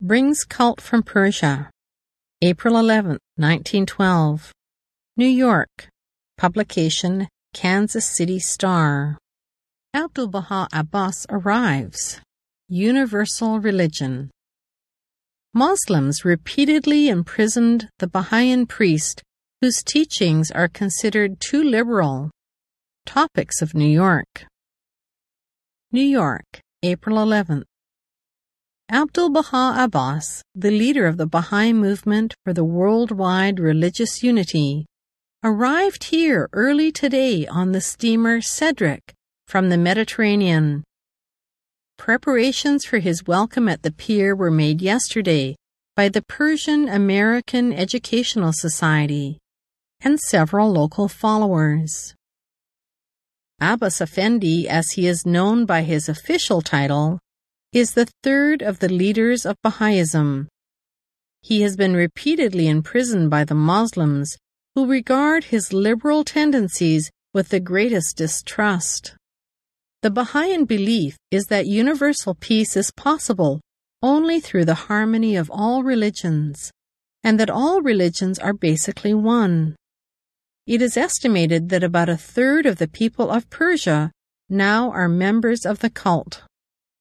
brings cult from Persia. April 11, 1912. New York. Publication Kansas City Star. Abdu'l-Baha Abbas arrives. Universal religion. Muslims repeatedly imprisoned the Baha'in priest whose teachings are considered too liberal. Topics of New York. New York, April 11th. Abdu'l-Baha Abbas, the leader of the Baha'i movement for the worldwide religious unity, arrived here early today on the steamer Cedric from the Mediterranean. Preparations for his welcome at the pier were made yesterday by the Persian American Educational Society and several local followers. Abbas Effendi, as he is known by his official title, is the third of the leaders of Baha'ism. He has been repeatedly imprisoned by the Muslims, who regard his liberal tendencies with the greatest distrust. The Baha'in belief is that universal peace is possible only through the harmony of all religions, and that all religions are basically one. It is estimated that about a third of the people of Persia now are members of the cult.